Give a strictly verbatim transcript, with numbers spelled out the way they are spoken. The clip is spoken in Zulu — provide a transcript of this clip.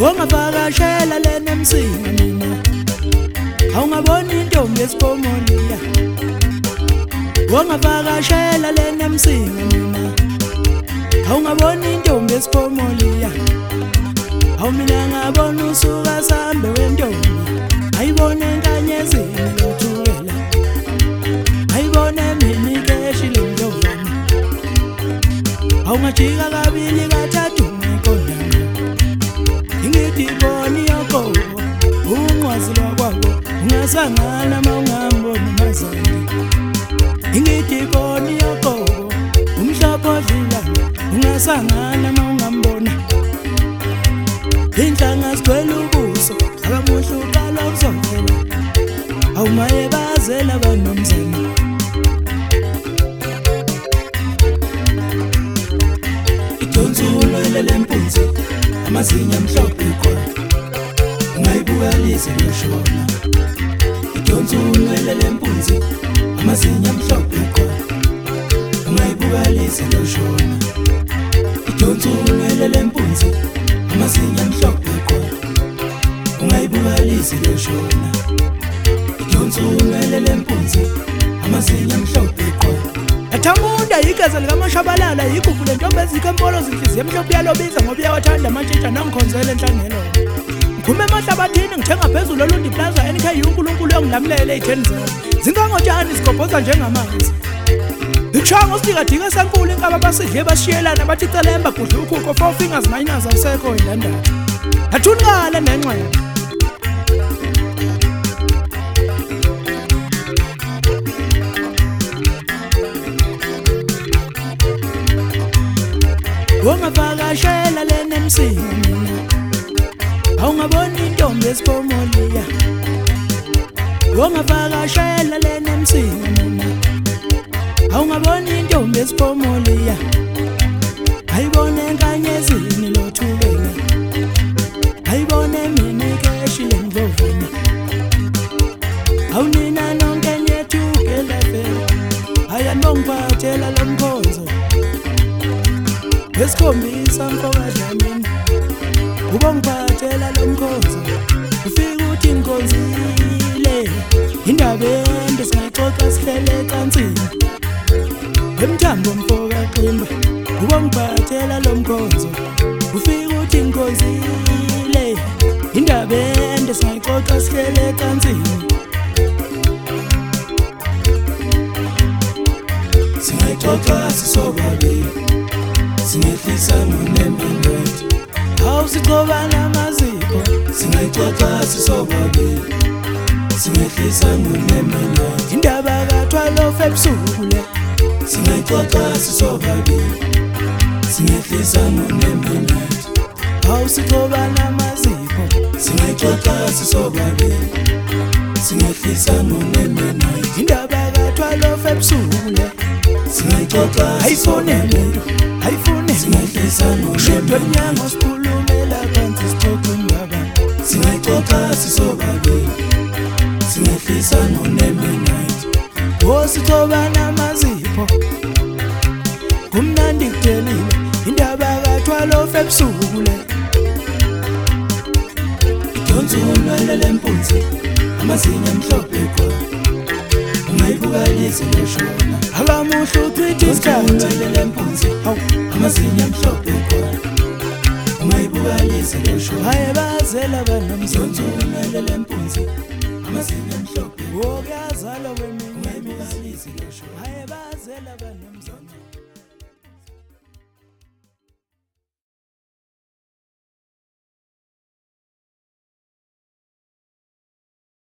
Wongavakashela lena emsinga mina awungaboni intombi esiphomoliya Wongavakashela lena emsinga mina awungaboni intombi esiphomoliya Awu mina ngabona usuka sambe wentombi ayibone enkanyezini lothukela ayibone mina ikeshi lendlovana awungajika kabili kathathu ngekondana ingithi boni yoko ungwazilwa kwakho ungasangana mawungamboni mazandi ingithi boni yoko umhlophodlila ungasangana mawungambona inhlanga sigcwele ubuso akamuhle uqala ukuzongela awumaye bazela banomzana idonsulo lelempunzi amazinya mhlophe khona ungayibukalise loshona idonsulo lelempunzi amazinya mhlophe khona ungayibukalise loshona idonsulo lelempunzi amazinya mhlophe khona ungayibukalise loshona idonsulo lelempunzi amazinya mhlophe khona Athamunda igazi likaMashabalala igugu lentombi ezikempolo zinhliziyo emhlophe yalobiza ngoba uyawathanda amantshitsha nangikhonzele enhlanelo Ngikhume emahlabathini ngithenga phezulu olundi plaza N K uNkulunkulu yongilamulela eyitheni zami Zinkangotshani sigobhoza njengamanzi Ikushango sidikadika senkulu inkaba basidle bashiyelana bathi celemba gudla ukhukho four fingers minus awusekho indandana Athunqala nenxeba Wongavakashela lena emsinga mina awungaboni intombi esiphomoliya Wongavakashela lena emsinga mina awungaboni intombi esiphomoliya ayibone enkanyezini lothukela ayibone mina ikeshi lendlovana awunina nonke nyethukela phela ayanongiphathela lomkhonzo Esikhombisa mfowethu ubongiphathela lomkhonzo ufika uthi ngikhonzile indaba ende singayixoxa sihlele kansini emthambo mfoka qimba ubongiphathela lomkhonzo ufika uthi ngikhonzile indaba ende singayixoxa sihlele kansini singayixoxa sisobabili Singehlisa nonembenet awusiqobana amaziko singayixoxa sisobabili singehlisa nonembenet indaba kaThwalof ebusuku le singayixoxa sisobabili singehlisa nonembenet awusiqobana amaziko singayixoxa sisobabili singehlisa nonembenet indaba kaThwalof ebusuku le singayixoxa ayifone ayifune singahlisa noshedwe nyango sikhulumela phansi sixoxe indaba singayixoxa sisobabili singahlisa nonembenet osithobana amazipho kumnandi kudelile indaba kaThwalof ebusuku le idonsulo lelempunzi amazinya mhlophe khona ungayibukalise loshona akamuhle uchithi isikhathi lelempunzi amazinya mhlophe khona ungayibukalise loshona haye bazela banomzonzulo lelempunzi amazinya mhlophe okuyazalwa kwemini ungayibukalise loshona haye bazela banomzonzulo